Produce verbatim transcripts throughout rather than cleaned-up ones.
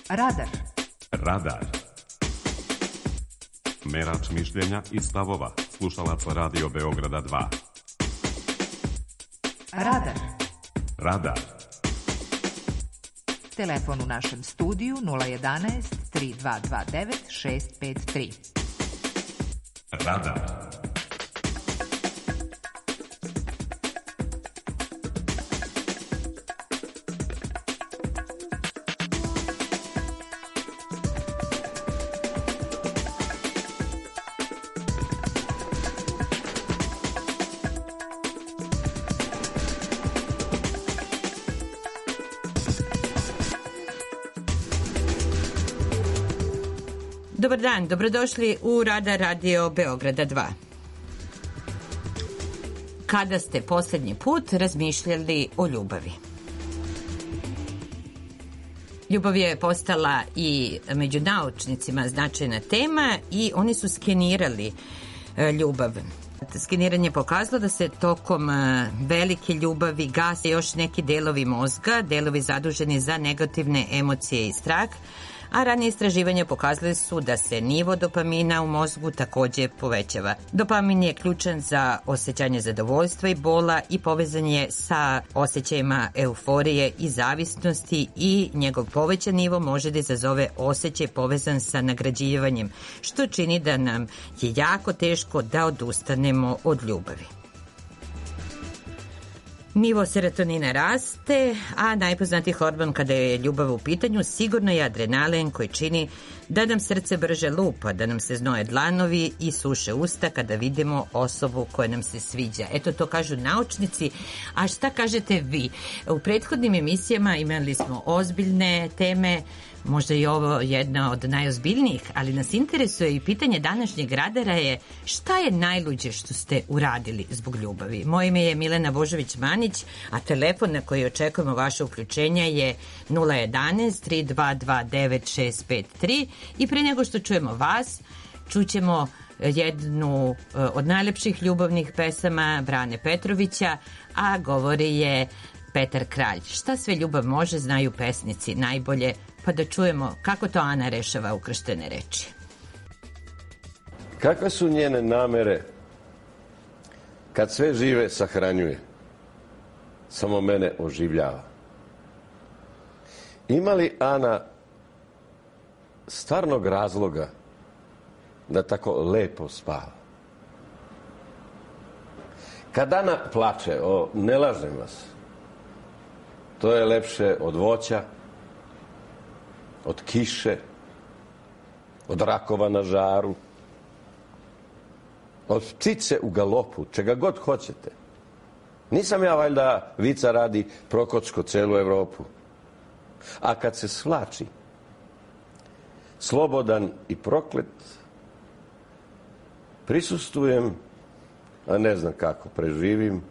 Radar. Radar. Merač mišljenja i stavova slušalaca Radio Beograda dva. Radar. Radar. Telefon u našem studiju nula jedanaest tri dva dva devet šest pet tri. Radar. Dobar dan, dobrodošli u Radar Radio Beograda dva. Kada ste posljednji put razmišljali o ljubavi? Ljubav je postala i među naučnicima značajna tema i oni su skenirali ljubav. Skeniranje je pokazalo da se tokom velike ljubavi gase još neki delovi mozga, delovi zaduženi za negativne emocije i strah, a ranije istraživanja pokazali su da se nivo dopamina u mozgu također povećava. Dopamin je ključan za osjećanje zadovoljstva i bola i povezan je sa osjećajima euforije i zavisnosti i njegov povećan nivo može da izazove osjećaj povezan sa nagrađivanjem, što čini da nam je jako teško da odustanemo od ljubavi. Nivo serotonina raste, a najpoznatiji hormon kada je ljubav u pitanju sigurno je adrenalin koji čini da nam srce brže lupa, da nam se znoje dlanovi i suše usta kada vidimo osobu koja nam se sviđa. Eto, to kažu naučnici. A šta kažete vi? U prethodnim emisijama imali smo ozbiljne teme, možda i ovo jedna od najozbiljnijih, ali nas interesuje i pitanje današnjeg radara je šta je najluđe što ste uradili zbog ljubavi. Moje ime je Milena Božović-Manić, a telefon na koji očekujemo vaše uključenja je nula jedanaest tri dva dva devet šest pet tri i pre nego što čujemo vas, čućemo jednu od najlepših ljubavnih pesama Brane Petrovića, a govori je Petar Kralj. Šta sve ljubav može, znaju pesnici najbolje, pa da čujemo kako to Ana rešava ukrštene reči. Kakve su njene namere kad sve žive sahranjuje, samo mene oživljava? Ima li Ana stvarnog razloga da tako lepo spava? Kad Ana plače, o, ne lažem vas, to je lepše od voća, od kiše, od rakova na žaru, od ptice u galopu, čega god hoćete. Nisam ja valjda vica radi Prokocko celu Evropu. A kad se svlači, slobodan i proklet, prisustujem, a ne znam kako preživim,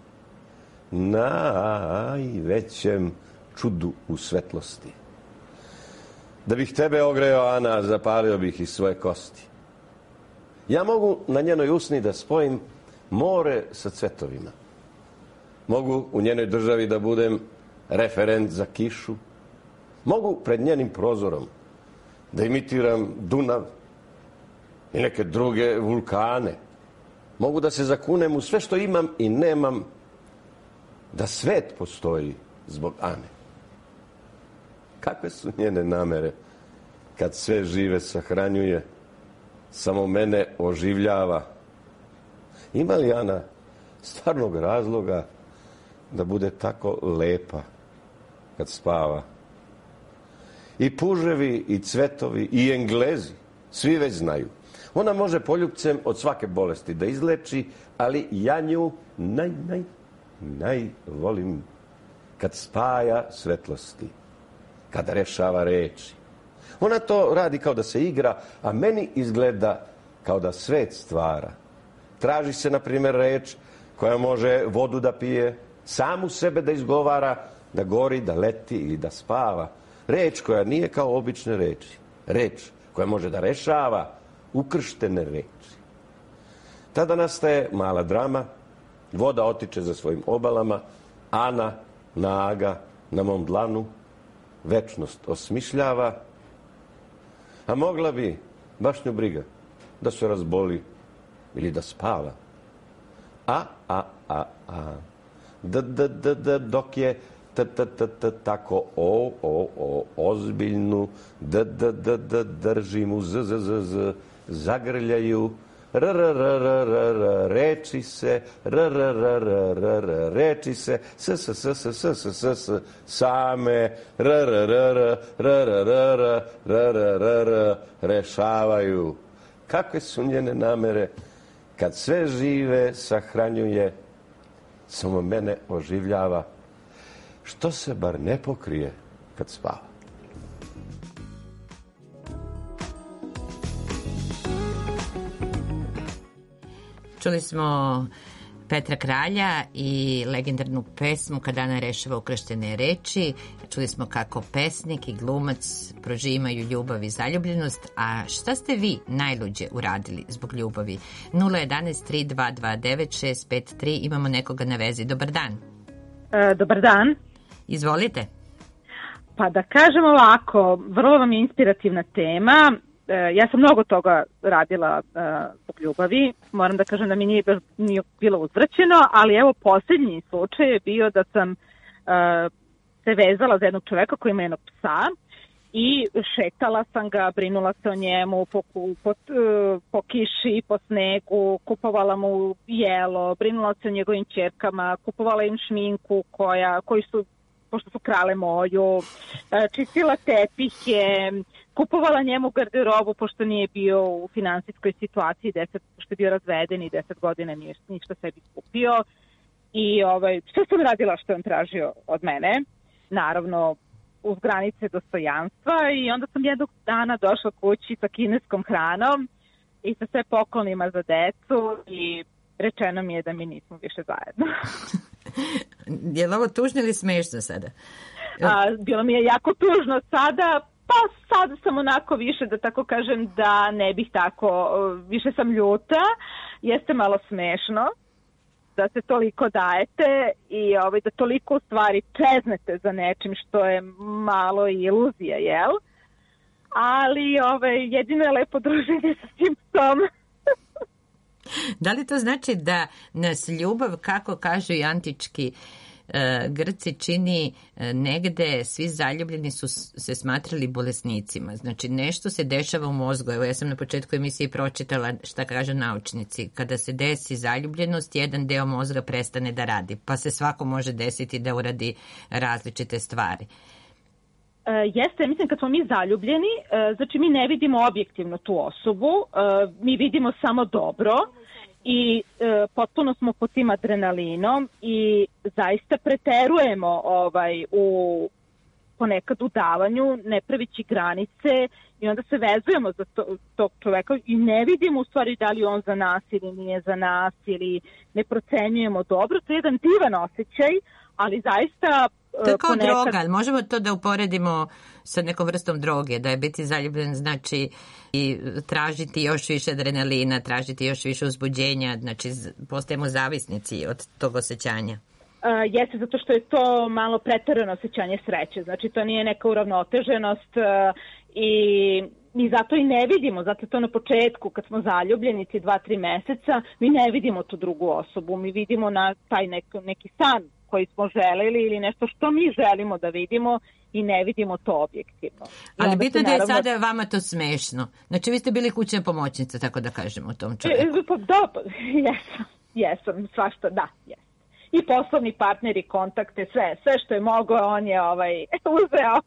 najvećem čudu u svetlosti. Da bih tebe ogreo, Ana, zapalio bih i svoje kosti. Ja mogu na njenoj usni da spojim more sa cvetovima. Mogu u njenoj državi da budem referent za kišu. Mogu pred njenim prozorom da imitiram Dunav i neke druge vulkane. Mogu da se zakunem u sve što imam i nemam, da svet postoji zbog Ane. Kakve su njene namere kad sve žive sahranjuje, samo mene oživljava? Ima li Ana stvarnog razloga da bude tako lepa kad spava? I puževi, i cvetovi, i Englezi, svi već znaju. Ona može poljupcem od svake bolesti da izleči, ali ja nju naj, naj, naj volim kad spaja svetlosti, kad rešava reči. Ona to radi kao da se igra, a meni izgleda kao da svet stvara. Traži se, na primjer, reč koja može vodu da pije, samu sebe da izgovara, da gori, da leti ili da spava. Reč koja nije kao obične reči. Reč koja može da rešava ukrštene reči. Tada nastaje mala drama, voda otiče za svojim obalama, Ana naga na mom dlanu, večnost osmišljava A mogla bi, baš nju briga, da se razboli ili da spava. A, a, a, a. D, d, d, d, dok je t, t, t, t, tako o, o, o, ozbiljnu, d, d, d, d, drži mu z, z, z, z, zagrljaju, r, r, r, r, r, r, reči se, r, r, r, r, r, r, reči se, s, s, s, s, s, s, s, s, same, r, r, r, r, r, r, r, r, r, r, r, r, rešavaju. Kakve su njene namere kad sve žive sahranjuje, samo mene oživljava, što se bar ne pokrije kad spava. Čuli smo Petra Kralja i legendarnu pesmu Kad Ana rešava ukrštene reči. Čuli smo kako pesnik i glumac prožimaju ljubav i zaljubljenost. A šta ste vi najluđe uradili zbog ljubavi? nula jedanaest tri dva dva devet šest pet tri. Imamo nekoga na vezi. Dobar dan. E, dobar dan. Izvolite. Pa da kažem ovako, vrlo vam je inspirativna tema. Ja sam mnogo toga radila uh, zbog ljubavi. Moram da kažem da mi nije, nije bilo uzvraćeno, ali evo posljednji slučaj je bio da sam uh, se vezala za jednog čoveka koji ima jednog psa i šetala sam ga, brinula se o njemu po, po, po, po kiši, po snegu, kupovala mu jelo, brinula se o njegovim ćerkama, kupovala im šminku koja, koji su, pošto su krale moju, čistila tepihe, kupovala njemu garderobu pošto nije bio u finansijskoj situaciji, deset, pošto je bio razveden i deset godina nije ništa sebi kupio. I ovaj, što sam radila što je on tražio od mene? Naravno, uz granice dostojanstva, i onda sam jednog dana došla kući sa kineskom hranom i sa sve poklonima za decu i rečeno mi je da mi nismo više zajedno. Je li ovo tužno ili smešno sada? A, bilo mi je jako tužno sada, pa sada sam onako više, da tako kažem, da ne bih tako, više sam ljuta, jeste malo smešno da se toliko dajete i ovaj, da toliko u stvari čeznete za nečim što je malo iluzija, jel? Ali ovaj, jedino je lepo druženje sa tim psom. Da li to znači da nas ljubav, kako kažu i antički e, Grci, čini e, negde, svi zaljubljeni su se smatrali bolesnicima. Znači nešto se dešava u mozgu. Evo ja sam na početku emisije pročitala šta kažu naučnici. Kada se desi zaljubljenost, jedan deo mozga prestane da radi. Pa se svako može desiti da uradi različite stvari. Uh, jeste, mislim kad smo mi zaljubljeni, uh, znači mi ne vidimo objektivno tu osobu, uh, mi vidimo samo dobro i uh, potpuno smo pod tim adrenalinom i zaista preterujemo ovaj, u ponekad u davanju, ne pravići granice i onda se vezujemo za to, tog čoveka i ne vidimo u stvari da li on za nas ili nije za nas ili ne procenjujemo dobro. To je jedan divan osjećaj, ali zaista to je kao ponekad... droga, ali možemo to da uporedimo sa nekom vrstom droge, da je biti zaljubljen znači i tražiti još više adrenalina, tražiti još više uzbuđenja, znači postajemo zavisnici od tog osjećanja. Uh, jeste, zato što je to malo preterano osjećanje sreće, znači to nije neka uravnoteženost uh, i mi zato i ne vidimo, zato to na početku kad smo zaljubljenici dva, tri meseca, mi ne vidimo tu drugu osobu, mi vidimo na taj nek, neki san koji smo želeli ili nešto što mi želimo da vidimo i ne vidimo to objektivno. I ali bitno da je naravno... sada vama to smešno. Znači vi ste bili kućna pomoćnica, tako da kažemo o tom čovjeku. Pa da, jesam, jesam, svašta, da, jesam. I poslovni partneri, kontakte, sve, sve što je mogao, on je ovaj, uzeo.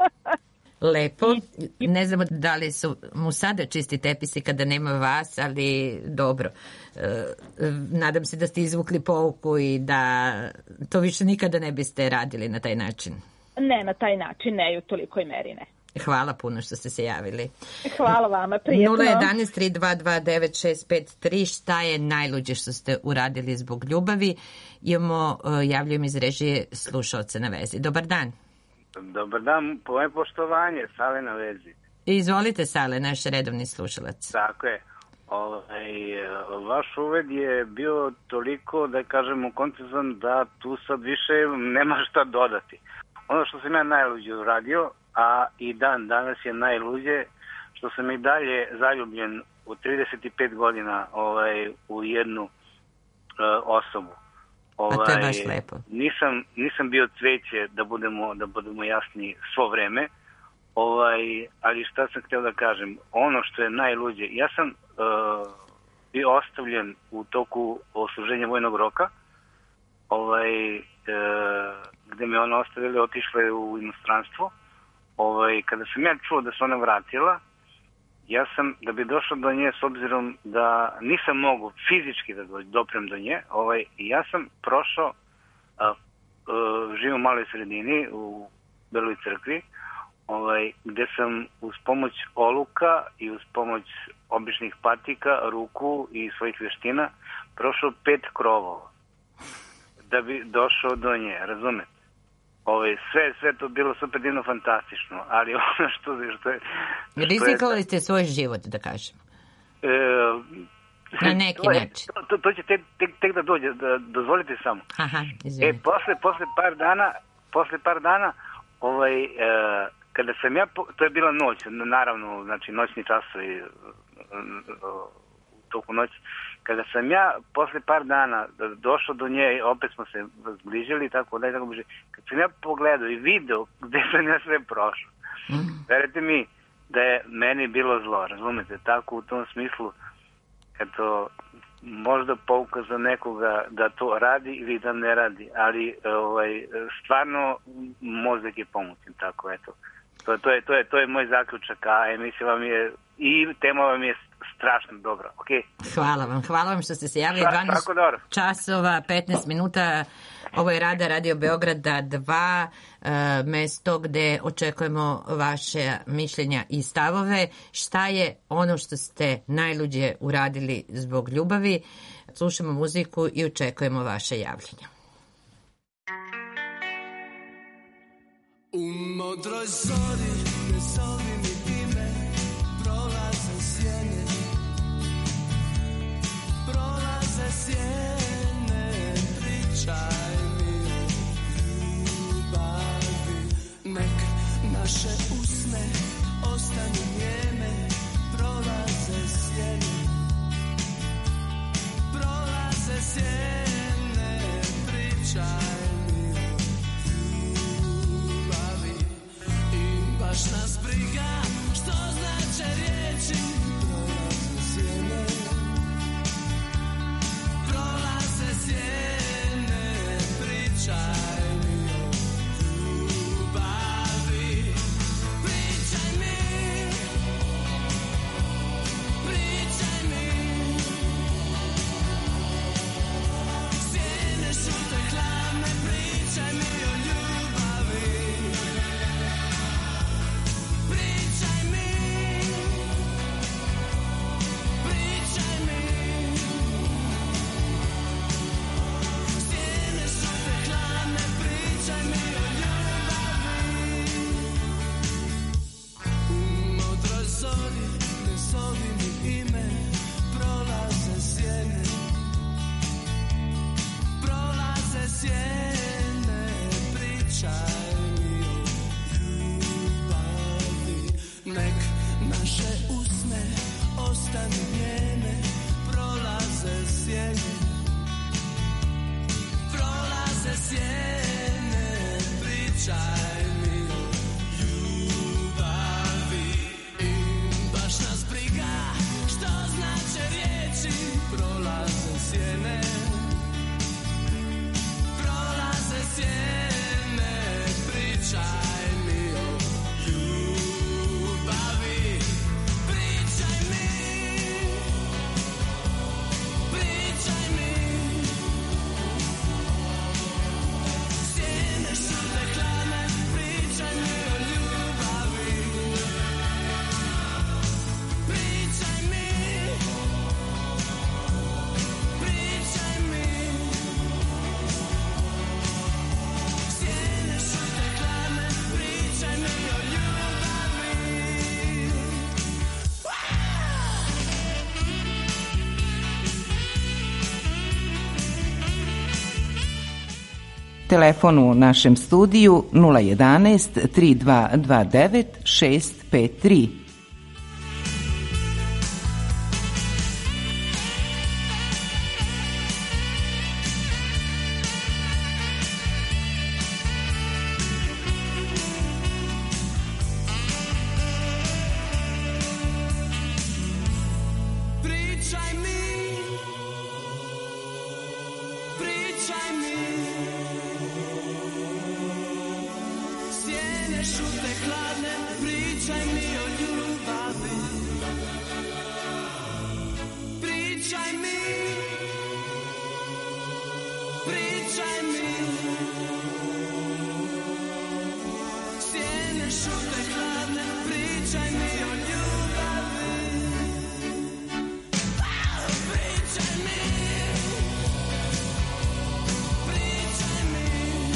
Lepo. Ne znamo da li su mu sada čisti tepisi kada nema vas, ali dobro. E, nadam se da ste izvukli pouku i da to više nikada ne biste radili na taj način. Ne, na taj način, ne, u tolikoj meri ne. Hvala puno što ste se javili. Hvala vama, prijetno. nula jedanaest tri dva dva devet šest pet tri. Šta je najluđe što ste uradili zbog ljubavi? Imamo, javljam iz režije slušalca na vezi. Dobar dan. Dobar dan, moje poštovanje, Sale na vezi. Izvolite, Sale, naš redovni slušalac. Tako je. Ovaj, vaš uved je bio toliko, da kažemo, koncizan da tu sad više nema šta dodati. Ono što sam ja najluđe uradio, a i dan danas je najluđe, što sam i dalje zaljubljen u trideset pet godina ovaj, u jednu uh, osobu. Ovaj, A to je baš lepo. Nisam, nisam bio cveće, da budemo, da budemo jasni, svo vreme, ovaj, ali šta sam htio da kažem, ono što je najluđe, ja sam uh, bio ostavljen u toku odsluženja vojnog roka, ovaj, uh, gde me ona ostavila, otišla je u inostranstvo. Ovaj, kada sam ja čuo da se ona vratila, ja sam, da bi došao do nje, s obzirom da nisam mogu fizički da doprem do nje, ovaj, ja sam prošao, a, a, živim u maloj sredini, u Beloj crkvi, ovaj, gde sam uz pomoć oluka i uz pomoć običnih patika, ruku i svojih veština prošao pet krovova da bi došao do nje, razumete? Ove, sve, sve to bilo super divno, fantastično, ali ono što, što je... Rizikovali ste svoj život, da kažem. E, Na neki to je, način. To, to, to će tek, tek, tek da dođe, da, dozvolite samo. Aha, E, izvinite. posle, posle par dana, posle par dana, ovaj, e, kada sam ja, po, to je bila noć, naravno, znači noćni časovi u toku noći, kada sam ja posle par dana došao do nje, opet smo se zbližili, tako da, tako bliže, kad sam ja pogledao i video gde sam ja sve prošao, mm. verujte mi da je meni bilo zlo, razumete, tako u tom smislu, kad to možda pouka za nekoga da to radi ili da ne radi, ali ovaj, stvarno mozak je pomoćen, tako, eto. To, to, je, to, je, to je moj zaključak, a emisija vam je, i tema vam je strašno dobra, ok? Hvala vam, hvala vam što ste se javili. dvanaest časova, petnaest minuta, ovo je Rada Radio Beograda dva, mesto gde očekujemo vaše mišljenja i stavove. Šta je ono što ste najluđe uradili zbog ljubavi? Slušamo muziku i očekujemo vaše javljanje. U modroj zori ne zovi mi ime, prolaze sjene, prolaze sjene, pričaj mi o ljubavi. Nek naše usne ostanu njeme, prolaze sjene, prolaze sjene, pričaj. Baš nas briga što znače riječi, prolaze sjene, prolaze sjene, pričaj mi o ljubavi, pričaj mi, pričaj mi, sjene šute hladne, pričaj mi o ljubavi. Telefon u našem studiju nula jedanaest tri dva dva devet šest pet tri. šute hladne, pričaj mi o ljubavi. Pričaj mi, pričaj mi. Sjene šute hladne, pričaj mi o ljubavi. Pričaj mi, pričaj mi.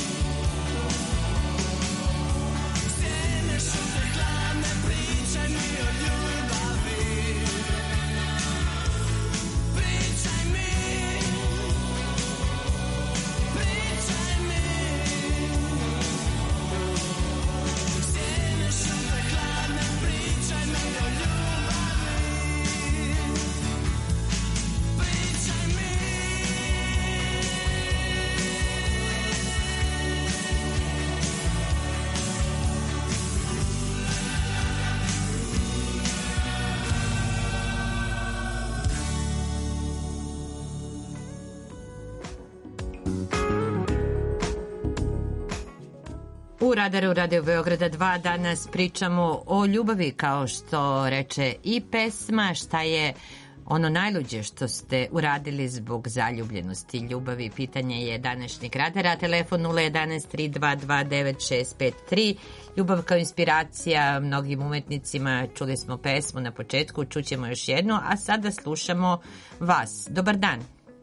Sjene šute hladne, pričaj mi o ljubavi. Pričaj mi, pričaj mi. Sjene šute hladne, pričaj mi o ljubavi. Pričaj mi. U Radaru Radio Beograda dva danas pričamo o ljubavi, kao što reče i pesma. Šta je ono najluđe što ste uradili zbog zaljubljenosti, ljubavi? Pitanje je današnjeg Radara. Telefon nula jedanaest tri dva dva devet šest pet tri. Ljubav kao inspiracija mnogim umetnicima. Čuli smo pesmu na početku, čućemo još jednu, a sada slušamo vas. Dobar dan.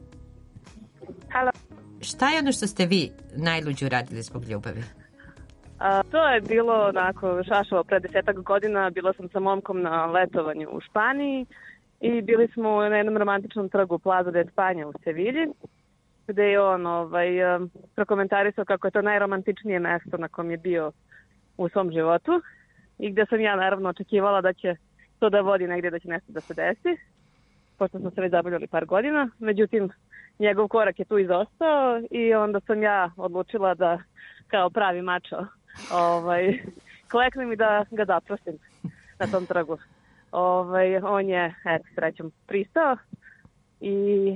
Halo. Šta je ono što ste vi najluđe uradili zbog ljubavi? A, to je bilo onako šašavo pre desetak godina. Bila sam sa momkom na letovanju u Španiji i bili smo na jednom romantičnom trgu Plaza de España u Sevilji, gde je on ovaj, prokomentarisao kako je to najromantičnije mesto na kom je bio u svom životu i gde sam ja naravno očekivala da će to da vodi negdje, da će nešto da se desi, pošto smo se već zabavljali par godina. Međutim, njegov korak je tu izostao i onda sam ja odlučila da kao pravi mačo ovaj, kleknem i da ga zaprosim na tom trgu. Ovaj, on je, eto, srećom pristao i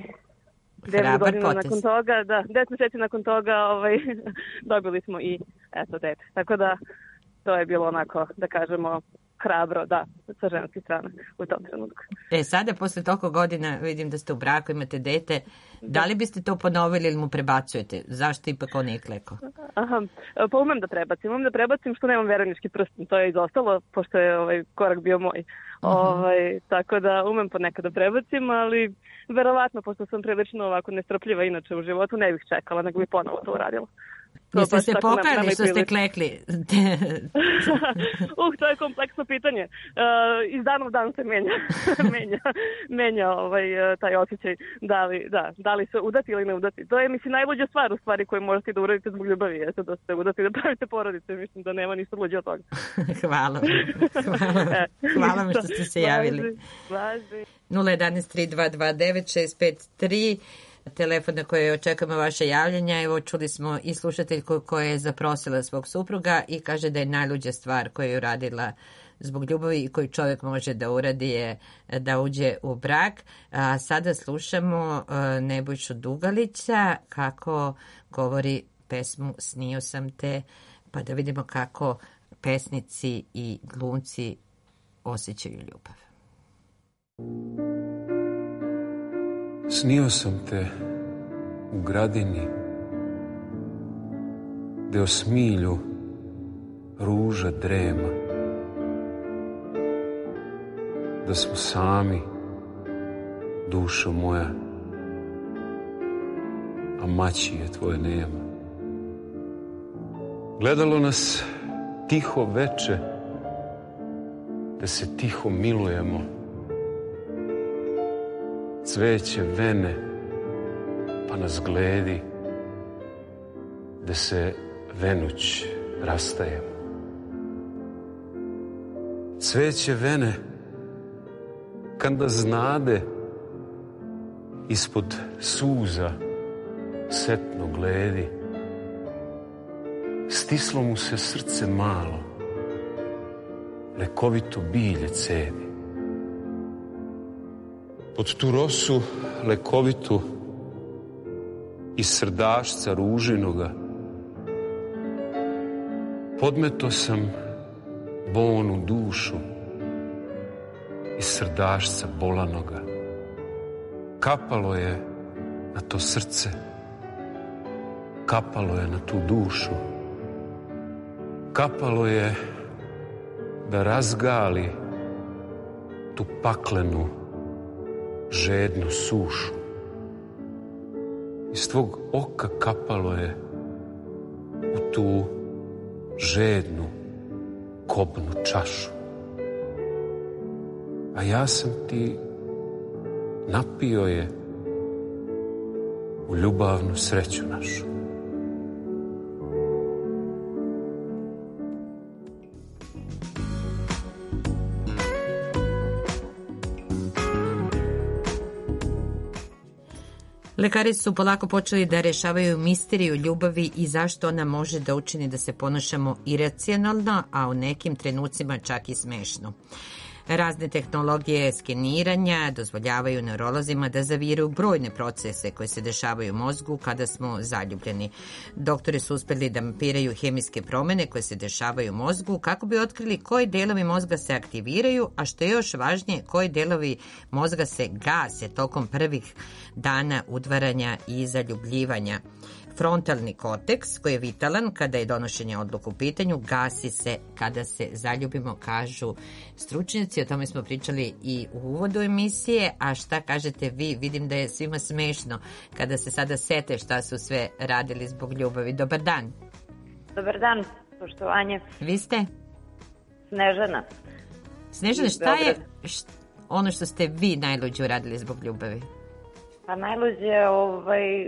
devet godina nakon toga, da, deset mjeseci nakon toga ovaj, dobili smo i eto dete. Tako da to je bilo onako, da kažemo, hrabro, da, sa ženske strane u tom trenutku. E, sada, posle toliko godina, vidim da ste u braku, imate dete. Da li biste to ponovili ili mu prebacujete? Zašto ipak on nije klekao? Aha, pa umem da prebacim. Umem da prebacim što nemam veronički prsten. To je izostalo, pošto je ovaj korak bio moj. Uh-huh. Ovaj, tako da umem ponekad da prebacim, ali verovatno, pošto sam prilično ovako nestrpljiva inače u životu, ne bih čekala, nego bi ponovo to uradila. Jeste se pokajali što ste klekli? uh, to je kompleksno pitanje. Uh, iz dana u dan se menja, menja, menja ovaj, taj osjećaj da li, da, da li se udati ili ne udati. To je, mislim, najluđa stvar u stvari koju možete da uradite zbog ljubavi. Jeste da ste udati, da pravite porodice. Mislim da nema ništa luđe od toga. Hvala. Hvala. Hvala vam što ste se javili. nula jedanaest tri dva dva devet šest pet tri. Telefon na koji očekujemo vaše javljanja. Evo, čuli smo i slušateljku koja je zaprosila svog supruga i kaže da je najluđa stvar koju je uradila zbog ljubavi i koju čovjek može da uradi je da uđe u brak. A sada slušamo Nebojšu Dugalića kako govori pesmu Snio sam te, pa da vidimo kako pesnici i glumci osjećaju ljubav. Snio sam te u gradini, gde o smilju ruža drema, da smo sami, dušo moja, a mačije tvoje nema. Gledalo nas tiho veče, da se tiho milujemo, cveće vene, pa nas gledi, da se venuć rastajemo. Cveće vene, kada znade, ispod suza setno gledi, stislo mu se srce malo, lekovito bilje cedi. Pod tu rosu lekovitu iz srdašca ružinoga Podmeto sam bonu dušu iz srdašca bolanoga. Kapalo je na to srce, kapalo je na tu dušu, kapalo je da razgali tu paklenu, žednu sušu. Iz tvog oka kapalo je u tu žednu, kobnu čašu. A ja sam ti napio je u ljubavnu sreću našu. Lekari su polako počeli da rešavaju misteriju ljubavi i zašto ona može da učini da se ponašamo iracionalno, a u nekim trenucima čak i smešno. Razne tehnologije skeniranja dozvoljavaju neurolozima da zaviru brojne procese koji se dešavaju u mozgu kada smo zaljubljeni. Doktori su uspeli da mapiraju hemijske promene koje se dešavaju u mozgu kako bi otkrili koji delovi mozga se aktiviraju, a što je još važnije, koji delovi mozga se gase tokom prvih dana udvaranja i zaljubljivanja. Frontalni korteks, koji je vitalan kada je donošenje odluka u pitanju, gasi se kada se zaljubimo, kažu stručnjaci. O tome smo pričali i u uvodu emisije. A šta kažete vi? Vidim da je svima smešno kada se sada sete šta su sve radili zbog ljubavi. Dobar dan. Dobar dan, poštovanje. Vi ste? Snežana. Snežana, šta je šta, ono što ste vi najluđe uradili zbog ljubavi? Pa najluđe ovaj,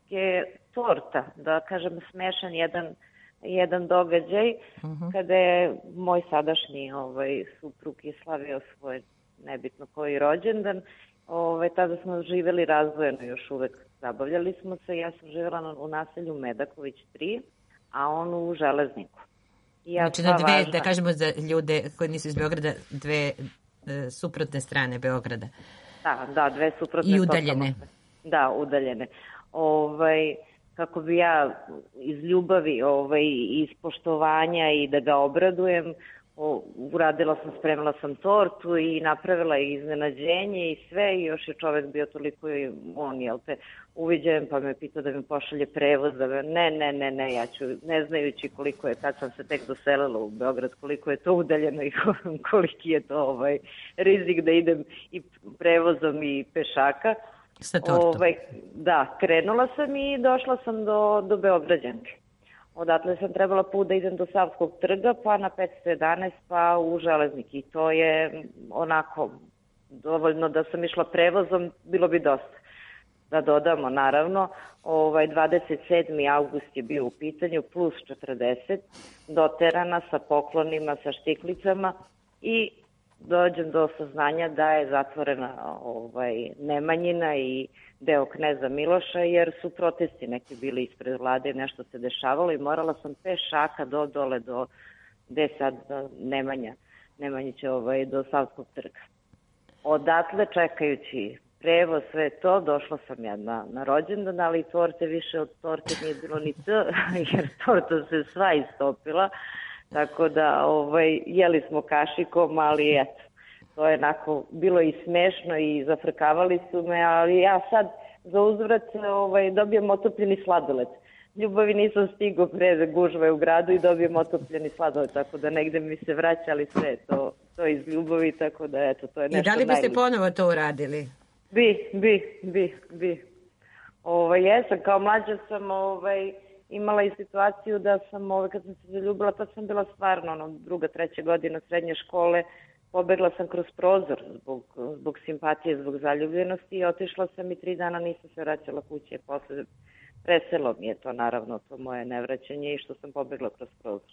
je torta, da kažem smešan jedan, jedan događaj, uh-huh. kada je moj sadašnji ovaj, suprug je slavio svoj nebitno koji rođendan. Ovaj, tada smo živjeli razdvojeno, još uvek zabavljali smo se. Ja sam živjela u naselju Medaković tri, a on u Železniku. I ja znači na dve, važna... da kažemo za ljude koji nisu iz Beograda, dve e, suprotne strane Beograda. Da, da, dve suprotne. I udaljene. Totalno. Da, udaljene. Ovaj... kako bi ja iz ljubavi, ovaj, iz poštovanja i da ga obradujem, o, uradila sam, spremila sam tortu i napravila iznenađenje i sve, i još je čovek bio toliko i on, jel te, uviđajem, pa me pitao da mi pošalje prevoz, da me, ne, ne, ne, ne, ja ću, ne znajući koliko je, kad sam se tek doselila u Beograd, koliko je to udaljeno i koliki je to ovaj, rizik da idem i prevozom i pešaka. Sa tortom. Ovaj, da, krenula sam i došla sam do, do Beograđanke. Odatle sam trebala put da idem do Savskog trga, pa na petsto jedanaest, pa u Železnik. I to je onako dovoljno da sam išla prevozom, bilo bi dosta. Da dodamo, naravno, ovaj, dvadeset sedmi avgust je bio u pitanju, plus četrdeset, doterana sa poklonima, sa štiklicama i dođem do saznanja da je zatvorena ovaj, Nemanjina i deo Kneza Miloša, jer su protesti neki bili ispred vlade, nešto se dešavalo i morala sam pešaka do dole, do gde sad Nemanja, Nemanjića ovaj, do Savskog trga. Odatle, čekajući prevoz, sve to, došla sam ja na, na rođendan, ali torte više od torte nije bilo ni t, jer torta se sva istopila. Tako da ovaj, jeli smo kašikom, ali eto, to je onako bilo i smešno i zafrkavali su me, ali ja sad za uzvrat ovaj, dobijem otopljeni sladoled. Ljubavi nisam stigao pre gužve u gradu i dobijem otopljeni sladoled, tako da negde mi se vraća, ali sve to, to iz ljubavi, tako da eto, to je nešto najljubše. I da li biste ponovo to uradili? Bi, bi, bi, bi. Ovaj, jesam, kao mlađa sam ovaj, imala i situaciju da sam, ovaj, kad sam se zaljubila, tad sam bila stvarno ono, druga, treća godina srednje škole, pobegla sam kroz prozor zbog, zbog simpatije, zbog zaljubljenosti i otišla sam i tri dana nisam se vraćala kuće. Posle preselo mi je to, naravno, to moje nevraćanje i što sam pobegla kroz prozor.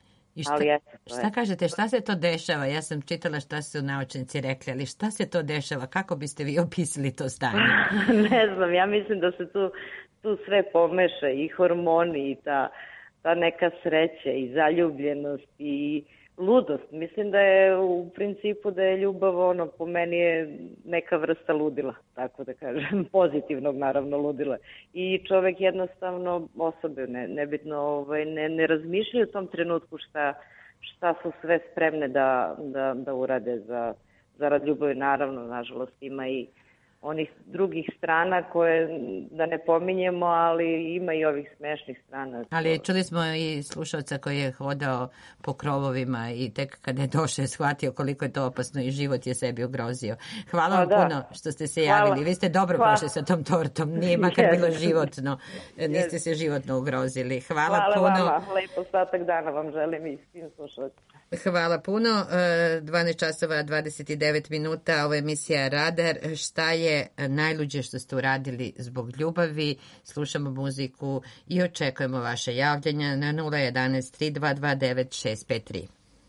I šta, ali eto, šta kažete, šta se to dešava? Ja sam čitala šta su naučnici rekli, ali šta se to dešava? Kako biste vi opisali to stanje? Ne znam, ja mislim da se tu, tu sve pomeša, i hormoni, i ta ta neka sreća i zaljubljenost i ludost. Mislim da je u principu da je ljubav, ono, po meni je neka vrsta ludila, tako da kažem, pozitivnog naravno ludila. I čovek jednostavno, osobe, ne, nebitno, ovaj, ne, ne razmišljaju u tom trenutku šta, šta su sve spremne da, da, da urade za, zarad ljubavi. Naravno, nažalost, ima i onih drugih strana koje da ne pominjemo, ali ima i ovih smešnih strana. Ali čuli smo i slušalca koji je hodao po krovovima i tek kada je došao je shvatio koliko je to opasno i život je sebi ugrozio. Hvala vam da. puno što ste se javili. Hvala. Vi ste dobro Hvala. prošli sa tom tortom. Nije makar bilo životno. Niste se životno ugrozili. Hvala, Hvala puno. vama. Lepo ostatak dana vam želim i svim slušalcima. Hvala puno. dvanaest časova dvadeset devet minuta. Ovo je emisija Radar. Šta je najluđe što ste uradili zbog ljubavi? Slušamo muziku i očekujemo vaše javljanja na nula jedanaest tri dva dva devet šest pet tri.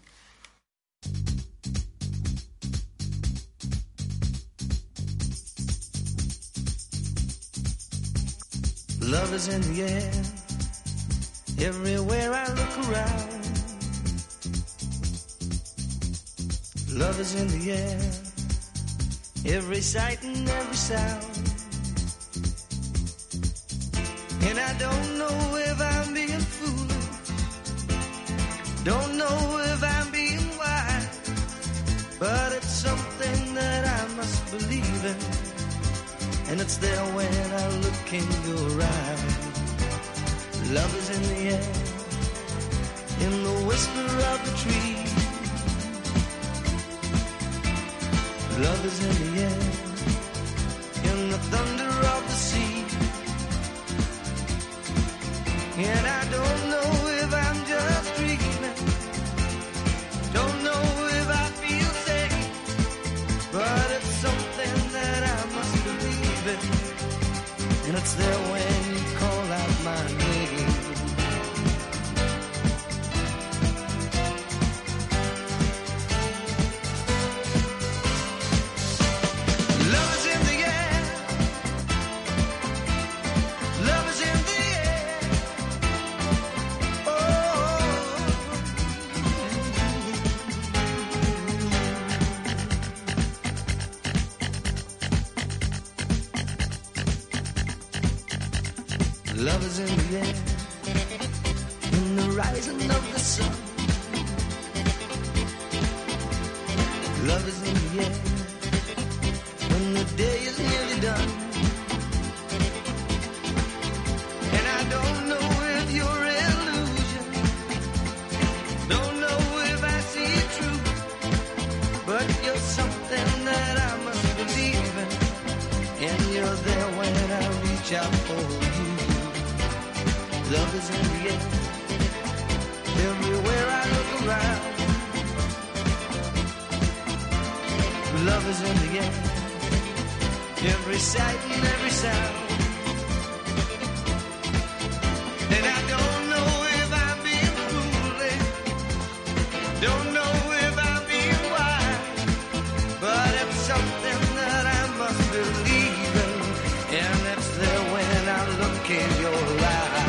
Love is in the air, everywhere I look around. Love is in the air, every sight and every sound. And I don't know if I'm being foolish, don't know if I'm being wise, but it's something that I must believe in, and it's there when I look in your eyes. Love is in the air, in the whisper of the tree. Love is in the air, in the thunder of the sea. And I don't know if I'm just dreaming, don't know if I feel safe, but it's something that I must believe in, and it's there when you call out my name. Love is in the air, in the rising of the sun. Love is in the air, when the day is nearly done. And I don't know if you're illusion, don't know if I see it true, but you're something that I must believe in, and you're there when I reach out for you. Love is in the air, everywhere I look around. Love is in the air, every sight and every sound. And I don't know if I'm being foolish, don't know if I'm being wise, but it's something that I must believe in, and it's there when I look in your eyes.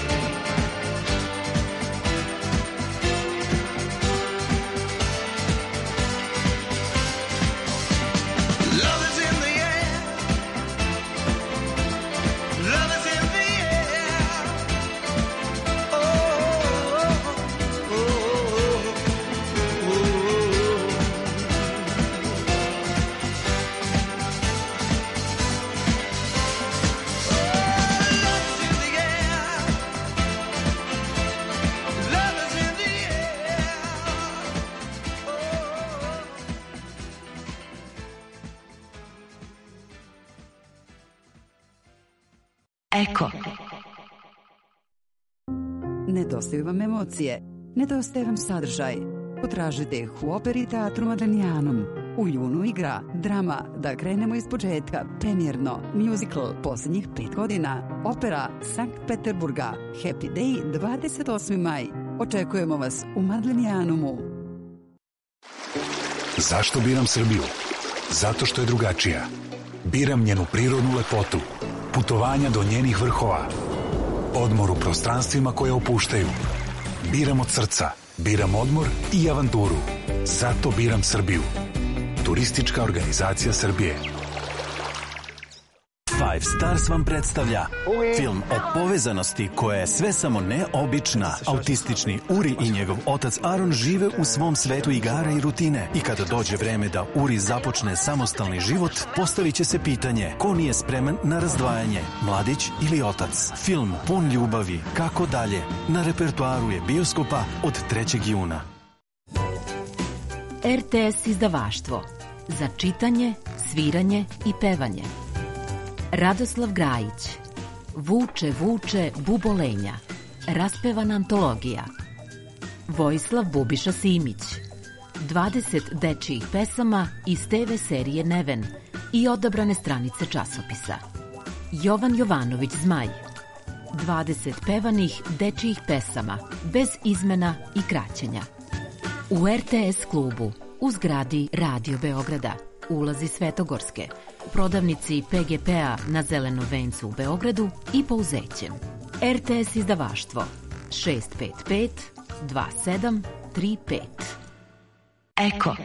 Eko. Nedostaju vam emocije, nedostaje vam sadržaj. Potražite Huoperi teatru Madanijanom. U junu igra drama Da krenemo iz početka, premijerno, musical posljednjih pet godina, opera Sankt Peterburga, Happy Day dvadeset osmi maj. Očekujemo vas u Madanijanumu. Zašto biram Srbiju? Zato što je drugačija. Biram njenu prirodnu lepotu, putovanja do njenih vrhova, Odmor u prostranstvima koje opuštaju. Biram od srca. Biram odmor i avanturu. Zato biram Srbiju. Turistička organizacija Srbije. Five Stars vam predstavlja film o povezanosti koja je sve samo ne obična. Autistični Uri i njegov otac Aron žive u svom svetu igara i rutine. I kada dođe vreme da Uri započne samostalni život, postavit će se pitanje ko nije spreman na razdvajanje, mladić ili otac. Film pun ljubavi, kako dalje, na repertoaru je bioskopa od trećeg juna. R T S izdavaštvo za čitanje, sviranje i pevanje. Radoslav Grajić. Vuče, vuče, bubolenja. Raspevana antologija. Vojislav Bubiša Simić. dvadeset dečijih pesama iz te ve serije Neven i odabrane stranice časopisa. Jovan Jovanović Zmaj. dvadeset pevanih dečijih pesama, bez izmena i kraćenja. U R T S klubu, u zgradi Radio Beograda, ulazi Svetogorske, u prodavnici P G P-a na Zelenom vencu u Beogradu i Pouzećem. R T S izdavaštvo šest pet pet dva sedam tri pet. Eko.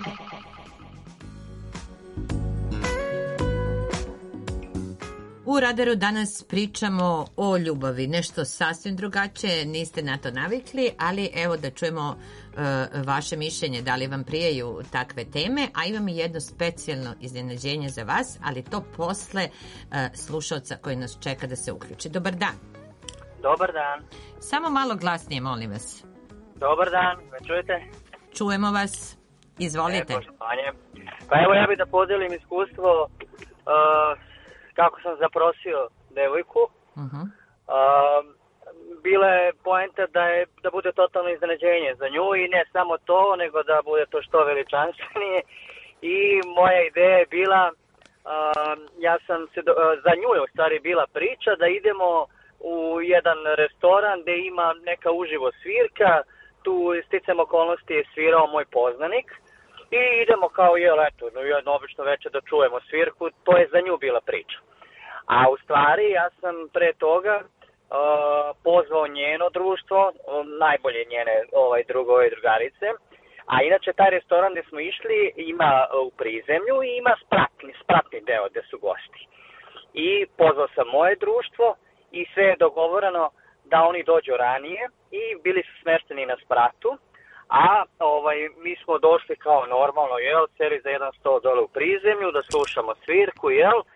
U Radaru danas pričamo o ljubavi, nešto sasvim drugačije, niste na to navikli, ali evo da čujemo uh, vaše mišljenje, da li vam prijaju takve teme, a imam i jedno specijalno iznenađenje za vas, ali to posle uh, slušalca koji nas čeka da se uključi. Dobar dan. Dobar dan. Samo malo glasnije, molim vas. Dobar dan, me čujete? Čujemo vas, izvolite. E, poštovanje. Pa evo ja bih da podelim iskustvo uh, kako sam zaprosio devojku. Uh-huh. Uh, bila je poenta da je da bude totalno iznenađenje za nju i ne samo to, nego da bude to što veličanstvenije. I moja ideja je bila, uh, ja sam se do, uh, za nju je u stvari bila priča da idemo u jedan restoran gde ima neka uživo svirka. Tu sticam okolnosti je svirao moj poznanik. I idemo kao, jel, eto, jedno obično večer da čujemo svirku, to je za nju bila priča. A u stvari, ja sam pre toga uh, pozvao njeno društvo, najbolje njene ovaj, drugove i drugarice, a inače taj restoran gde smo išli ima u prizemlju i ima spratni, spratni deo gde su gosti. I pozvao sam moje društvo i sve je dogovoreno da oni dođu ranije i bili su smešteni na spratu. A ovaj, mi smo došli kao normalno, jel, seli za jedan sto dole u prizemlju, da slušamo svirku, jel, e,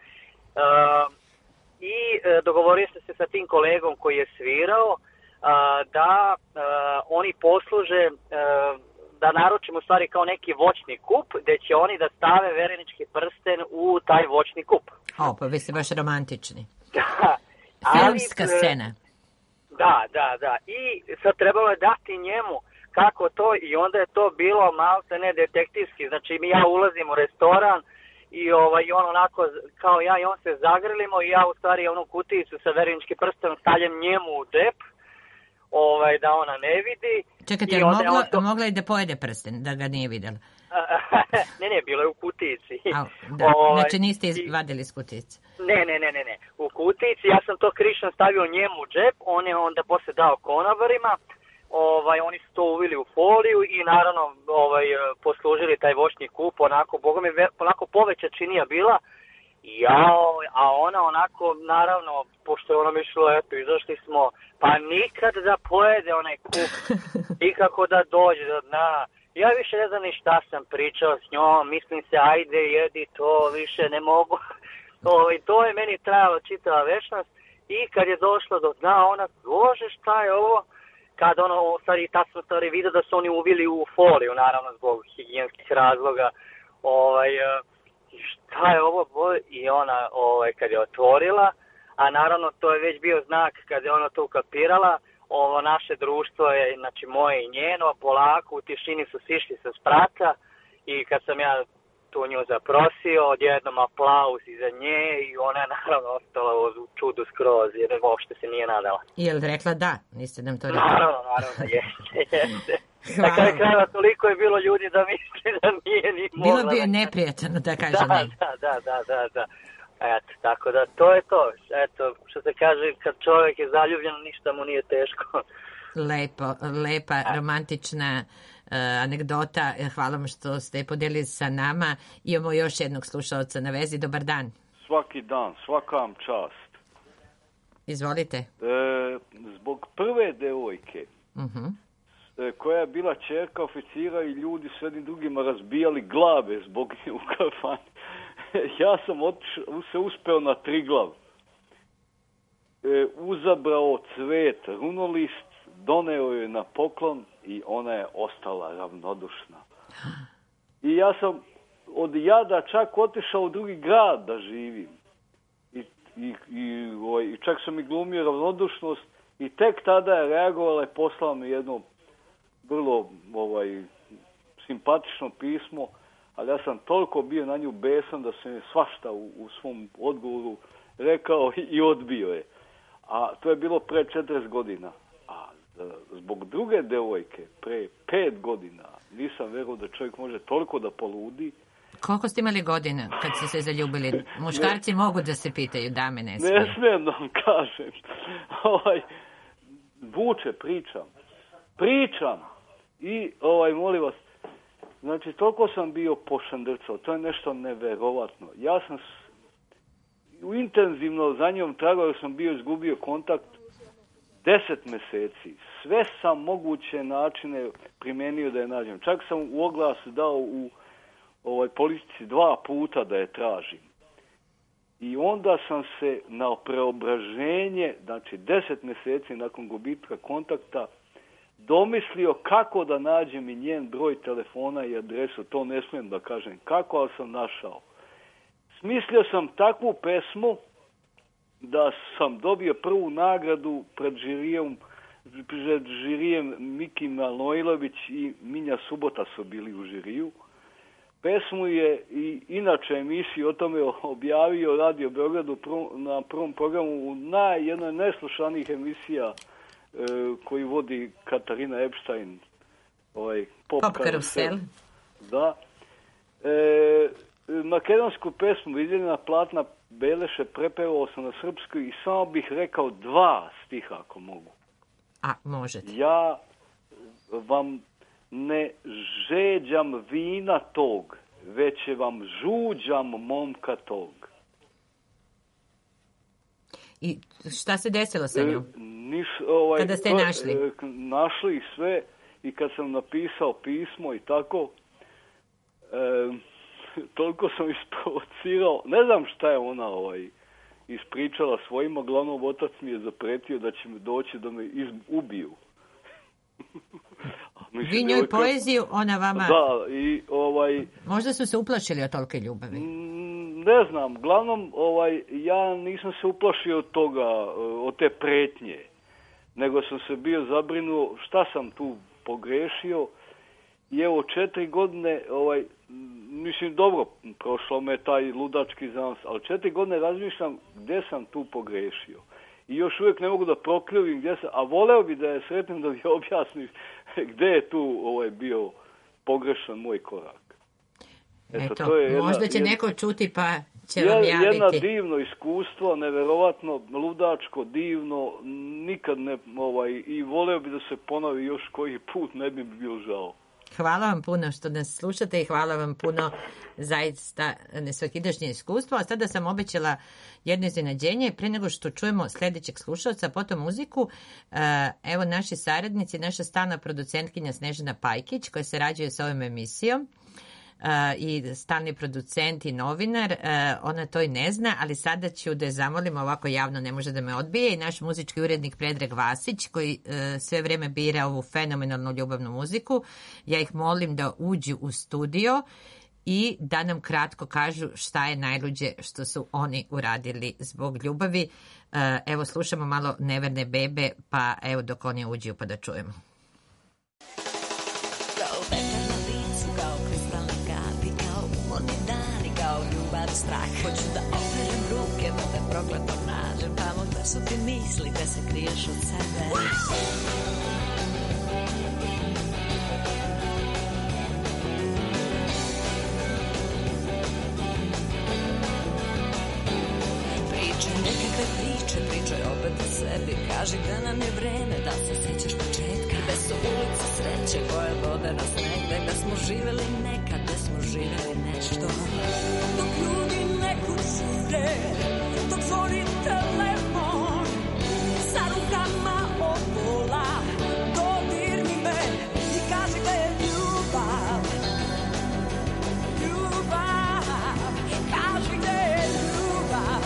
i e, dogovorio sam se sa tim kolegom koji je svirao, a, da a, oni posluže, a, da naručimo u stvari kao neki voćni kup, gde će oni da stave verenički prsten u taj voćni kup. O, pa vi ste baš romantični. Da. Filmska Ali, scena. Da, da, da. I sad trebalo je dati njemu kako to, i onda je to bilo malo ne detektivski, znači mi ja ulazim u restoran i ovaj, on onako kao ja i on se zagrlimo i ja u stvari onu kutijicu sa vereničkim prstenom stavljam njemu u džep, ovaj, da ona ne vidi. Čekajte, ali mogla, to... mogla i da pojede prsten, da ga nije vidjela? ne, ne, bilo je u kutijici. A, da, ovaj, znači niste izvadili iz kutijice? Ne, ne, ne, ne, ne, u kutijici, ja sam to krišno stavio njemu u džep, on je onda posle dao konobarima. Ovaj, oni su to uvili u foliju i naravno ovaj, poslužili taj voćni kup, onako, boga mi, onako poveća činija bila, jao, a ona onako, naravno, pošto je ono mišlo, eto, izašli smo, pa nikad da pojede onaj kup, nikako da dođe do dna. Ja više ne znam ni šta sam pričao s njom, mislim se, ajde, jedi to, više ne mogu. Ovaj, to je meni trajalo čitava večnost i kad je došlo do dna, ona, bože, šta je ovo? Kad ono, stvari, tad smo stvari vidio da su oni uvili u foliju, naravno, zbog higijenskih razloga, ovaj, šta je ovo, boj? I ona, ovaj, kad je otvorila, a naravno, to je već bio znak kad je ona to ukapirala, ovo naše društvo je, znači, moje i njeno, polako, u tišini su sišli sa sprata i kad sam ja tu nju zaprosio, odjednom aplauz iza nje i ona je naravno ostala u čudu skroz, jer uopšte se nije nadala. Je li rekla da? Niste nam to rekli? Naravno, naravno, jeste, jeste. Na kraju krajeva toliko je bilo ljudi da misli da nije ni mogla. Bilo bi je neprijatno da kaže da, ne. Da, da, da, da, da. Eto, tako da to je to. Eto, što se kaže, kad čovjek je zaljubljen, ništa mu nije teško. Lepo, lepa, romantična uh, anegdota. Hvala vam što ste podijelili sa nama. Imamo još jednog slušalca na vezi. Dobar dan. Svaki dan, svakam čast. Izvolite. E, zbog prve devojke, uh-huh. e, koja je bila ćerka oficira i ljudi s jednim drugima razbijali glave zbog nje u kafani. Ja sam otišao, se uspeo na Triglav. E, uzabrao cvet, runolist, doneo je na poklon i ona je ostala ravnodušna. I ja sam od jada čak otišao u drugi grad da živim. I, i, i, ovaj, i čak sam i glumio ravnodušnost i tek tada je reagovala i poslala mi jedno vrlo ovaj, simpatično pismo, ali ja sam toliko bio na nju besan da sam je svašta u, u svom odgovoru rekao i, i odbio je. A to je bilo pre četrdeset godina. A zbog druge devojke, pre pet godina, nisam verovao da čovjek može toliko da poludi. Koliko ste imali godina kad ste se zaljubili? Muškarci ne, mogu da se pitaju, dame ne smiju. Ne smijem da vam kažem. Ovaj, vuče, pričam. Pričam. I, ovaj, molim vas, znači, toliko sam bio pošandrcao. To je nešto neverovatno. Ja sam u intenzivno za njom tragao, jer sam bio izgubio kontakt deset mjeseci. Sve sam moguće načine primenio da je nađem. Čak sam u oglas dao u ovaj, politici dva puta da je tražim. I onda sam se na preobraženje, znači deset mjeseci nakon gubitka kontakta, domislio kako da nađem i njen broj telefona i adresu. To ne smijem da kažem kako, ali sam našao. Smislio sam takvu pesmu da sam dobio prvu nagradu pred žirijem, pred žirijem Miki Manojlović i Minja Subota su bili u žiriju. Pesmu je i inače emisiju o tome objavio Radio Beogradu na prvom programu u naj, jednoj najslušanijih emisija e, koji vodi Katarina Epstein, ovaj, Pop, Pop Karusel. Da. E, makedonsku pesmu Vidjeljena platna Beleše prepevao sam na srpsku i samo bih rekao dva stiha ako mogu. A, možete. Ja vam ne žeđam vina tog, već vam žuđam momka tog. I šta se desilo sa njom? E, niš, ovaj, Kada ste je našli? E, našli sve i kad sam napisao pismo i tako, e, toliko sam isprovocirao. Ne znam šta je ona ovaj, ispričala svojima, glavnom otac mi je zapretio da će mi doći da me iz, ubiju. Mislim, vi njoj devojka... poeziju, ona vama... Da, i ovaj... Možda su se uplašili od tolike ljubavi. Ne znam, glavnom, ovaj, ja nisam se uplašio od toga, od te pretnje, nego sam se bio zabrinuo šta sam tu pogrešio i evo četiri godine, ovaj, mislim, dobro, prošlo me taj ludački zans, ali četiri godine razmišljam gdje sam tu pogrešio. I još uvijek ne mogu da prokljuvim gdje sam, a voleo bi da je sretnim da mi objasniš gdje je tu ovaj, bio pogrešan moj korak. Eto, Eto to je jedna, možda će jedna, neko čuti pa će vam javiti. Jedno divno iskustvo, neverovatno, ludačko, divno, nikad ne, ovaj, i voleo bi da se ponovi još koji put, ne bi bio žao. Hvala vam puno što nas slušate i hvala vam puno zaista nesvakidašnje iskustvo. A sada sam obećala jedno iznenađenje. Prije nego što čujemo sljedećeg slušalca, potom muziku, evo naši saradnici, naša stalna producentkinja Snežana Pajkić koja se rađuje sa ovom emisijom. Uh, i stalni producent i novinar, uh, ona to i ne zna, ali sada ću da je zamolim, ovako javno ne može da me odbije, i naš muzički urednik Predrag Vasić koji uh, sve vrijeme bira ovu fenomenalnu ljubavnu muziku. Ja ih molim da uđu u studio i da nam kratko kažu šta je najluđe što su oni uradili zbog ljubavi. Uh, evo slušamo malo Neverne bebe, pa evo dok oni uđu pa da čujemo. Strah. Hoću da operem ruke, da te prokletom nađem tamo gde su ti misli, gde se kriješ od sebe. sebi, kaži da nam je vreme, da se sećaš početka. Gde su ulice sreće koje vode nas negde, gde smo živeli nekad, gde smo živeli nešto. Dok ljudi neku šure, dok zvoni telefon, sa rukama od pola, dodirni me i kaži gde je ljubav. Ljubav, kaži gde je ljubav.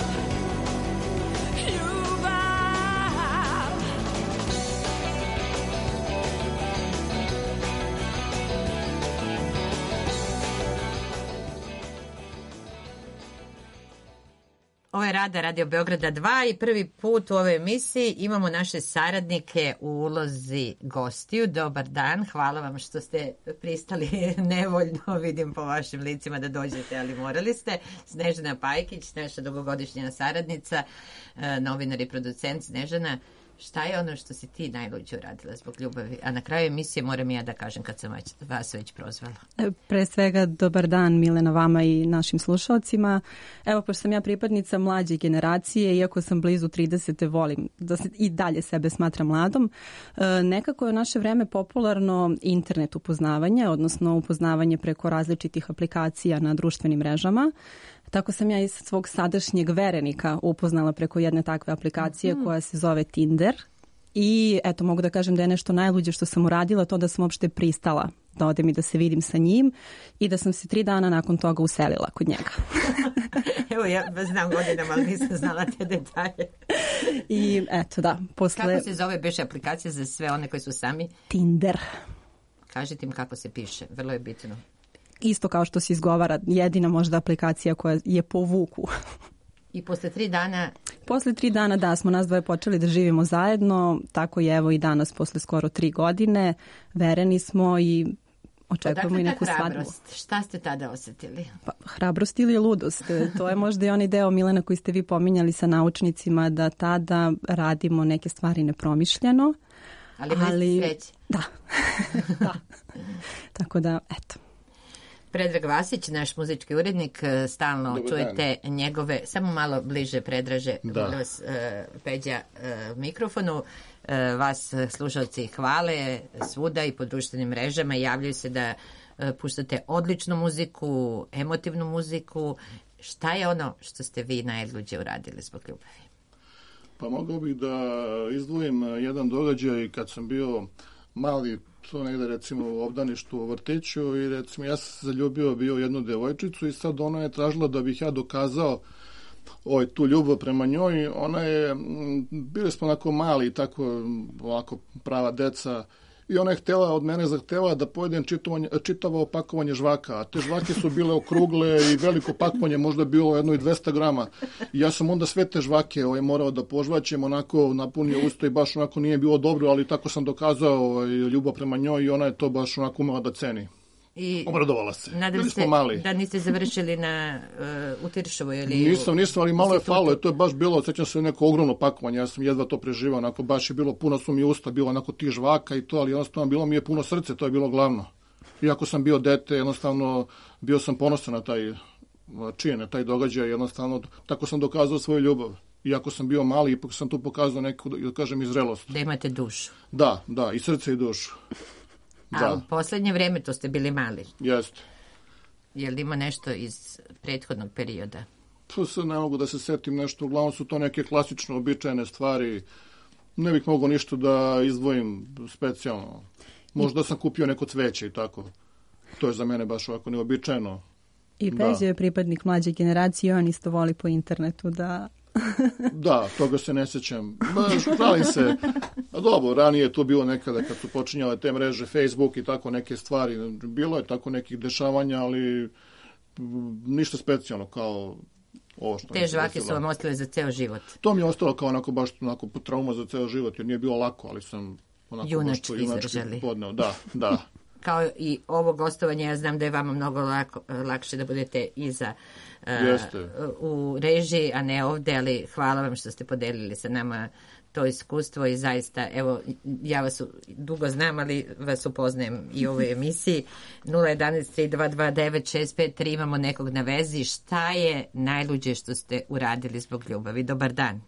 Ovo je Rada, Radio Beograda dva i prvi put u ovoj emisiji imamo naše saradnike u ulozi gostiju. Dobar dan, hvala vam što ste pristali nevoljno, vidim po vašim licima da dođete, ali morali ste. Snežana Pajkić, naša dugogodišnja saradnica, novinar i producent. Snežana, šta je ono što si ti najluđe uradila zbog ljubavi? A na kraju emisije moram ja da kažem kad sam vas već prozvala. Pre svega, dobar dan Milena vama i našim slušalcima. Evo, pošto sam ja pripadnica mlađe generacije, iako sam blizu tridesete, volim da se i dalje sebe smatram mladom. Nekako je u naše vreme popularno internet upoznavanje, odnosno upoznavanje preko različitih aplikacija na društvenim mrežama. Tako sam ja iz svog sadašnjeg verenika upoznala preko jedne takve aplikacije mm. koja se zove Tinder. I eto, mogu da kažem da je nešto najluđe što sam uradila to da sam uopšte pristala da odem i da se vidim sa njim i da sam se tri dana nakon toga uselila kod njega. Evo, ja znam godinama, ali nisam znala te detalje. I eto, da. Posle... Kako se zove beše aplikacija za sve one koji su sami? Tinder. Kažite im kako se piše, vrlo je bitno. Isto kao što se izgovara, jedina možda aplikacija koja je po Vuku. I posle tri dana... Posle tri dana, da, smo nas dvoje počeli da živimo zajedno, tako je evo i danas posle skoro tri godine, vereni smo i očekujemo i neku svadbu. Odakle ta hrabrost? Šta ste tada osjetili? Pa, hrabrost ili ludost? To je možda i onaj deo, Milena, koji ste vi pominjali sa naučnicima, da tada radimo neke stvari nepromišljeno. Ali ali sreće. Da. Da. Tako da, eto. Predrag Vasić, naš muzički urednik, stalno Dobar čujete dan. Njegove, samo malo bliže Predraže, da. vas, Peđa, mikrofonu. Vas slušalci hvale svuda i po društvenim mrežama, javljaju se da puštate odličnu muziku, emotivnu muziku. Šta je ono što ste vi najluđe uradili zbog ljubavi? Pa mogao bih da izdvojim jedan događaj kad sam bio mali, to negde recimo u obdaništu u vrtiću i recimo ja sam se zaljubio bio jednu devojčicu i sad ona je tražila da bih ja dokazao ovaj, tu ljubav prema njoj. Ona je, bili smo onako mali i tako ovako prava deca i ona je htjela od mene zahtjela da pojedem čitavo opakovanje žvaka, a te žvake su bile okrugle i veliko pakovanje, možda je bilo jedno i dvesta grama. I ja sam onda sve te žvake ovaj, morao da požvaćem, onako napunio usto i baš onako nije bilo dobro, ali tako sam dokazao ovaj, ljubav prema njoj i ona je to baš onako umela da ceni. I obradovala se. Nadam se da niste završili na uh, u Tiršovoj ili nisam, nisam, ali malo je falo, to je baš bilo, sećam se neko ogromno pakovanje, ja sam jedva to preživao, onako baš je bilo, puno su mi usta, bilo onako tih žvaka i to, ali jednostavno bilo mi je puno srce, to je bilo glavno. Iako sam bio dete, jednostavno bio sam ponosan na taj čin, na taj događaj, jednostavno tako sam dokazao svoju ljubav. Iako sam bio mali, ipak sam tu pokazao neku, da kažem, i zrelost. Da imate dušu. Da, da, i srce i dušu. A da. U posljednje vrijeme to ste bili mali. Jeste. Je li ima nešto iz prethodnog perioda? To se ne mogu da se setim nešto, uglavnom su to neke klasično običajne stvari. Ne bih mogao ništa da izdvojim specijalno. Možda sam kupio neko cveće i tako. To je za mene baš ovako neobičajno. I Peđa je pripadnik mlađe generacije, on isto voli po internetu da... Da, toga se ne sjećam. Šalim se. A dobro, ranije je to bilo nekada kad su počinjale te mreže, Facebook i tako neke stvari. Bilo je tako nekih dešavanja, ali ništa specijalno kao ovo što... Te žvake su vam ostale za ceo život. To mi je ostalo kao onako baš onako trauma za ceo život, jer nije bilo lako, ali sam onako junački baš to junački podneo. Da, da. Kao i ovo gostovanje, ja znam da je vama mnogo lako, lakše da budete iza uh, u režiji, a ne ovdje, ali hvala vam što ste podelili sa nama to iskustvo i zaista, evo, ja vas dugo znam, ali vas upoznajem i u ovoj emisiji. nula jedanaest tri dva dva devet šest pet tri, imamo nekog na vezi. Šta je najluđe što ste uradili zbog ljubavi? Dobar dan.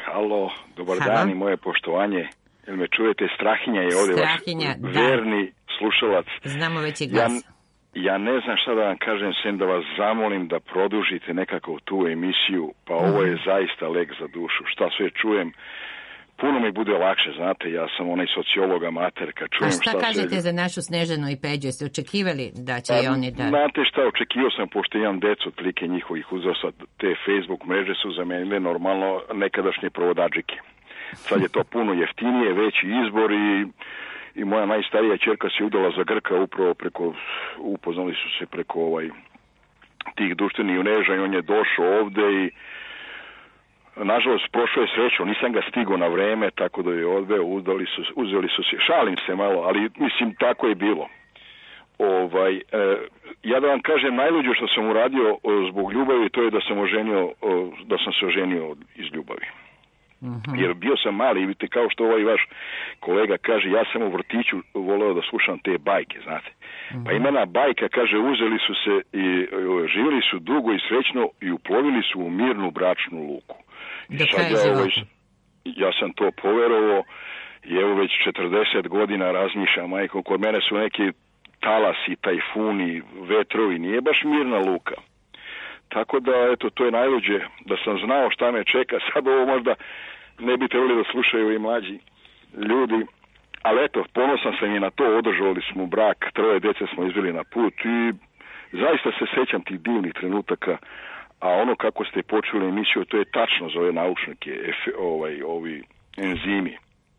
Halo, dobar Halo. dan i moje poštovanje. Jel me čujete? Strahinja je ovdje Strahinja, vaš da. verni slušalac. Znamo već i Ja, glas. ja ne znam šta da vam kažem, sem da vas zamolim da produžite nekako tu emisiju, pa ovo je zaista lek za dušu. Šta sve čujem, puno mi bude lakše, znate, ja sam onaj sociolog amater, kad čujem A šta šta kažete sve... za našu Snežanu i Peđu? Jeste očekivali da će Pa, i oni da... Znate šta, očekivao sam, pošto imam decu, otprilike njihovih uzrasta, te Facebook mreže su zamenile normalno nekadašnje provodadžike. Sad je to puno jeftinije, veći izbor i, i moja najstarija ćerka se udala za Grka upravo preko, upoznali su se preko ovaj, tih društvenih mreža i on je došao ovde i nažalost prošao je srećom, nisam ga stigao na vreme, tako da je odveo, udali su, uzeli su se, šalim se malo, ali mislim tako je bilo. Ovaj, e, ja da vam kažem, najluđe što sam uradio o, zbog ljubavi, to je da sam oženio, o, da sam se oženio iz ljubavi. Mm-hmm. Jer bio sam mali i vidite, kao što ovaj vaš kolega kaže, ja sam u vrtiću voleo da slušam te bajke, znate. Mm-hmm. Pa imena bajka, kaže, uzeli su se i o, živjeli su dugo i srećno i uplovili su u mirnu bračnu luku. I sad ja, ovaj, ja sam to poverovao i evo već četrdeset godina razmišljam, majko, kod mene su neki talasi, tajfuni, vetrovi, nije baš mirna luka. Tako da, eto, to je najluđe, da sam znao šta me čeka, sad ovo možda ne bi trebali da slušaju i mlađi ljudi, ali eto, ponosan sam i na to, održali smo brak, troje dece smo izveli na put i zaista se sećam tih divnih trenutaka, a ono kako ste počeli emisiju, to je tačno za ove naučnike, efe, ovaj, ovi enzimi.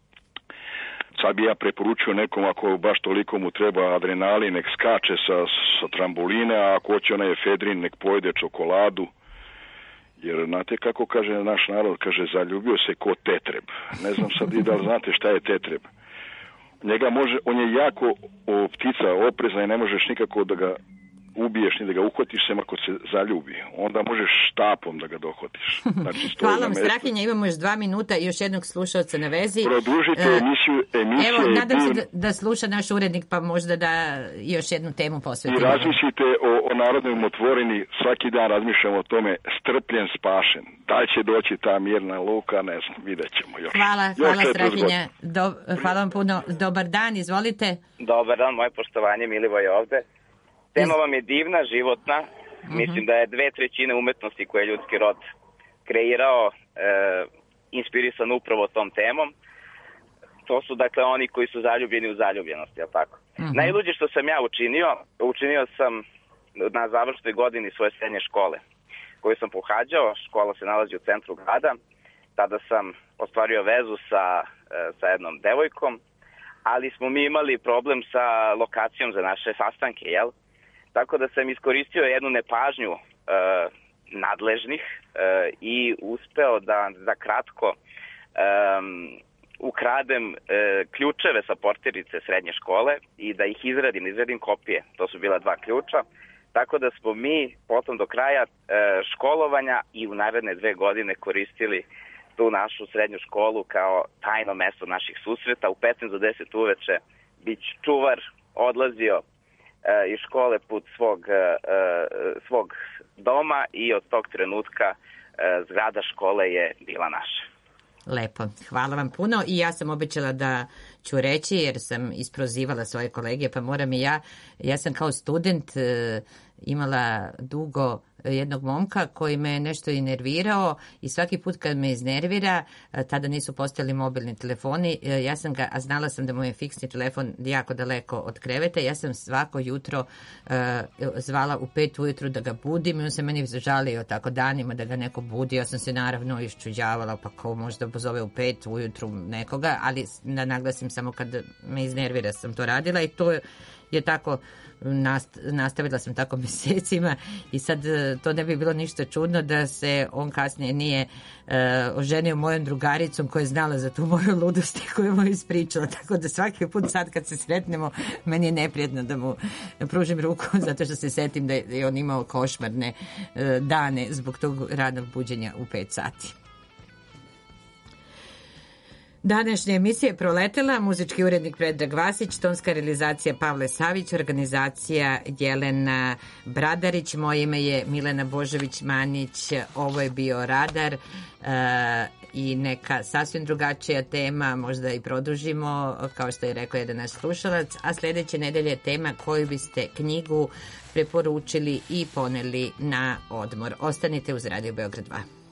Sad bi ja preporučio nekom, ako baš toliko mu treba adrenalin, nek skače sa, sa tramboline, a ako hoće onaj efedrin, nek pojede čokoladu. Jer znate kako kaže naš narod, kaže, zaljubio se ko tetreb. Ne znam sad i da li znate šta je tetreb. Njega može, on je jako o, ptica oprezna i ne možeš nikako da ga ubiješ ni da ga uhvatiš, sem ako se zaljubi. Onda možeš štapom da ga dohvatiš. Znači, hvala vam, Strahinja, imamo još dva minuta i još jednog slušalca na vezi. Produžite uh, emisiju, emisiju. Evo, nadam se da, da sluša naš urednik, pa možda da još jednu temu posvetimo. I razmislite o, o narodnoj umotvorini, svaki dan razmišljamo o tome, strpljen, spašen. Da li će doći ta mirna luka, ne znam, vidjet ćemo još. Hvala, još hvala Strahinja. Do, hvala vam puno. Dobar dan, izvolite. Dobar dan, moje poštovanje, Milivoje je ovde. Tema vam je divna, životna. Mm-hmm. Mislim da je dve trećine umetnosti koje je ljudski rod kreirao, e, inspirisan upravo tom temom. To su dakle oni koji su zaljubljeni u zaljubljenosti, jel tako? Mm-hmm. Najluđe što sam ja učinio, učinio sam na završnoj godini svoje srednje škole, koju sam pohađao. Škola se nalazi u centru grada. Tada sam ostvario vezu sa, sa jednom devojkom, ali smo mi imali problem sa lokacijom za naše sastanke, jel? Tako da sam iskoristio jednu nepažnju e, nadležnih e, i uspeo da za kratko e, ukradem e, ključeve sa portirice srednje škole i da ih izradim, izradim kopije. To su bila dva ključa. Tako da smo mi potom do kraja e, školovanja i u naredne dve godine koristili tu našu srednju školu kao tajno mesto naših susreta. U petnaest do deset uveče bić čuvar odlazio iz škole put svog, svog doma i od tog trenutka zgrada škole je bila naša. Lepo, hvala vam puno i ja sam obećala da ću reći jer sam isprozivala svoje kolege, pa moram i ja, ja sam kao student imala dugo jednog momka koji me nešto inervirao i svaki put kad me iznervira, tada nisu postojali mobilni telefoni, ja sam ga, a znala sam da mu je fiksni telefon jako daleko od kreveta, ja sam svako jutro uh, zvala u pet ujutru da ga budim i on se meni žalio tako danima da ga neko budi, ja sam se naravno iščuđavala, pa ko možda pozove u pet ujutru nekoga, ali da naglasim samo kad me iznervira sam to radila i to je, je tako nastavila sam tako mjesecima i sad to ne bi bilo ništa čudno da se on kasnije nije uh, oženio mojom drugaricom koja je znala za tu moju ludost koju mu ispričala, tako da svaki put sad kad se sretnemo meni je neprijatno da mu pružim ruku zato što se setim da je on imao košmarne uh, dane zbog tog ranog buđenja u pet sati. Današnja emisija je proletela, muzički urednik Predrag Vasić, tonska realizacija Pavle Savić, organizacija Jelena Bradarić, moje ime je Milena Božović-Manić, ovo je bio Radar e, i neka sasvim drugačija tema, možda i produžimo, kao što je rekao jedan naš slušalac, a sljedeće nedelje je tema koju biste knjigu preporučili i poneli na odmor. Ostanite uz Radio Beograd dva.